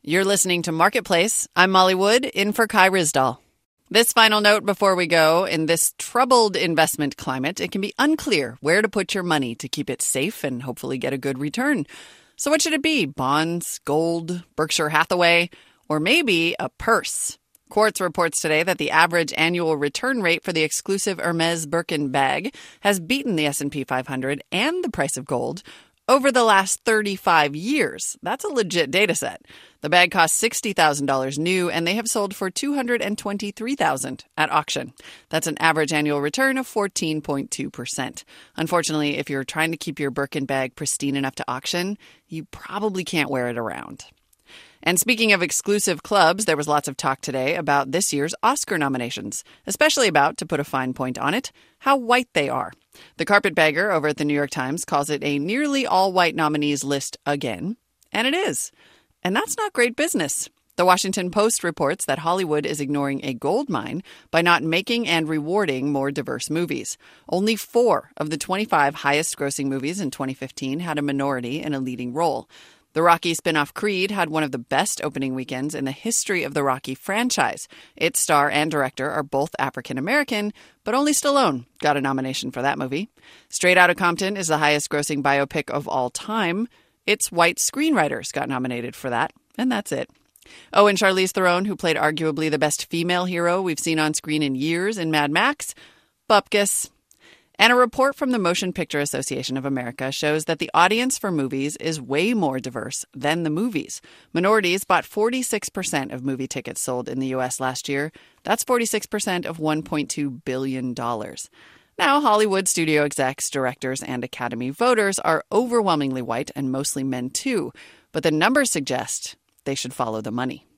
You're listening to Marketplace. I'm Molly Wood, in for Kai Ryssdal. This final note before we go. In this troubled investment climate, it can be unclear where to put your money to keep it safe and hopefully get a good return. So what should it be? Bonds, gold, Berkshire Hathaway, or maybe a purse? Quartz reports today that the average annual return rate for the exclusive Hermes Birkin bag has beaten the S&P 500 and the price of gold over the last 35 years. That's a legit data set. The bag cost $60,000 new, and they have sold for $223,000 at auction. That's an average annual return of 14.2%. Unfortunately, if you're trying to keep your Birkin bag pristine enough to auction, you probably can't wear it around. And speaking of exclusive clubs, there was lots of talk today about this year's Oscar nominations, especially about, to put a fine point on it, how white they are. The carpetbagger over at the New York Times calls it a nearly all-white nominees list again, and it is. And that's not great business. The Washington Post reports that Hollywood is ignoring a gold mine by not making and rewarding more diverse movies. Only 4 of the 25 highest-grossing movies in 2015 had a minority in a leading role. The Rocky spin-off Creed had one of the best opening weekends in the history of the Rocky franchise. Its star and director are both African-American, but only Stallone got a nomination for that movie. Straight Outta Compton is the highest-grossing biopic of all time. Its white screenwriters got nominated for that, and that's it. Oh, and Charlize Theron, who played arguably the best female hero we've seen on screen in years in Mad Max, bupkis. And a report from the Motion Picture Association of America shows that the audience for movies is way more diverse than the movies. Minorities bought 46% of movie tickets sold in the U.S. last year. That's 46% of $1.2 billion. Now, Hollywood studio execs, directors, and Academy voters are overwhelmingly white and mostly men too. But the numbers suggest they should follow the money.